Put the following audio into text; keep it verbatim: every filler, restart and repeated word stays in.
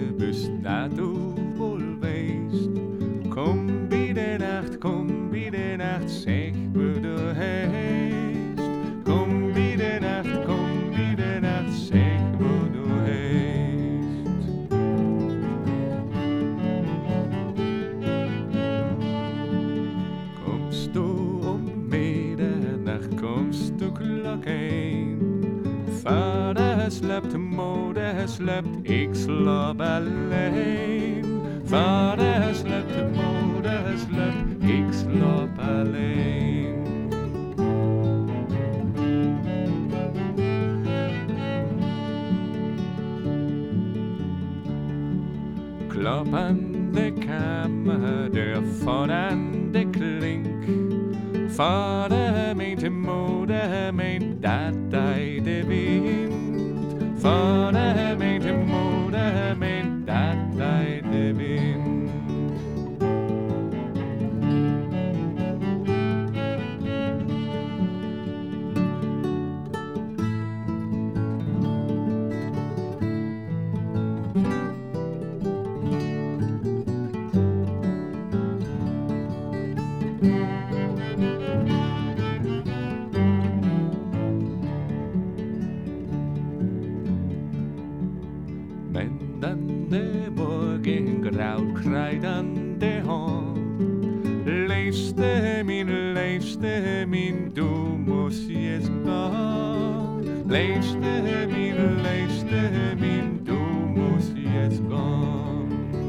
hvis når du voldvæst. Kom bitte Nacht, kom bitte Nacht, sag hvor du hast. Kom bitte Nacht, kom bitte Nacht, sag hvor du hast. Komst du om midternacht, komst du klokken. Far der har slæbt, mor der har slæbt, ikke slap alene. Far der har slæbt, mor der har slæbt, ikke slap alene. Kloppende kammer der foran det klink. Far der har ment, mor der har ment, at dig det vind. Far der har ment, mor der har ment, at dig det vind. Mændende morgen gravt krejdende hår. Læste min, læste min, du må siges godt. Læste min, læste min, du må siges godt.